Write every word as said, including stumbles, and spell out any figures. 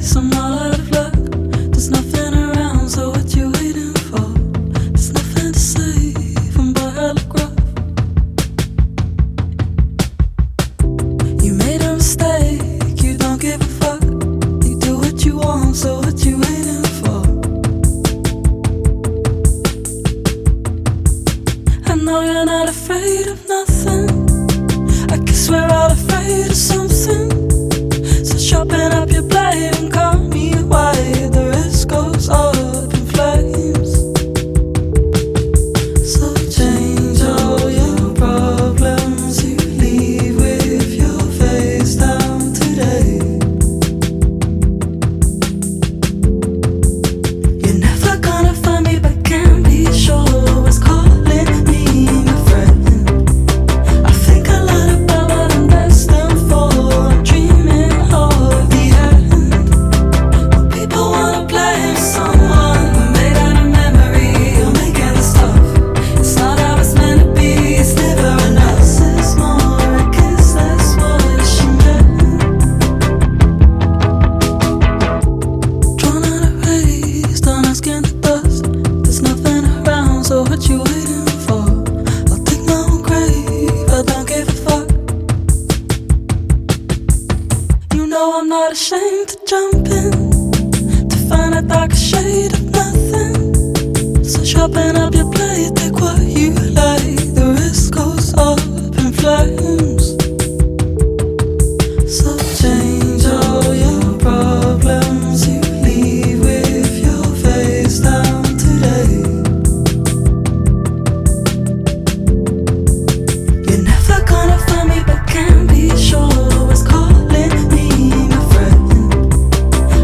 I'm all out of luck. There's nothing around, so what you waiting for? There's nothing to save, and boy, I look rough. You made a mistake, you don't give a fuck. You do what you want, so what you waiting for? I know you're not afraid of nothing. I guess we're all afraid of something. So sharpen up your blade and call me why the risk goes up in flames. So change all your problems, you leave with your face down today. You're never gonna find me, but can't be sure what's calling me my friend. I think a lot about what I'm destined for. I'm dreaming of the end. When people wanna blame someone made out of memory or making this stuff, it's not how it's meant to be. It's never enough. It's more, I guess that's what she meant. Drawn out of rays, done asking the dust. There's nothing around, so what you waiting for? I'll dig my own grave, I don't give a fuck. You know I'm not ashamed to jump in, to find a darker shade of nothing. So sharpen up your blade, take what you like.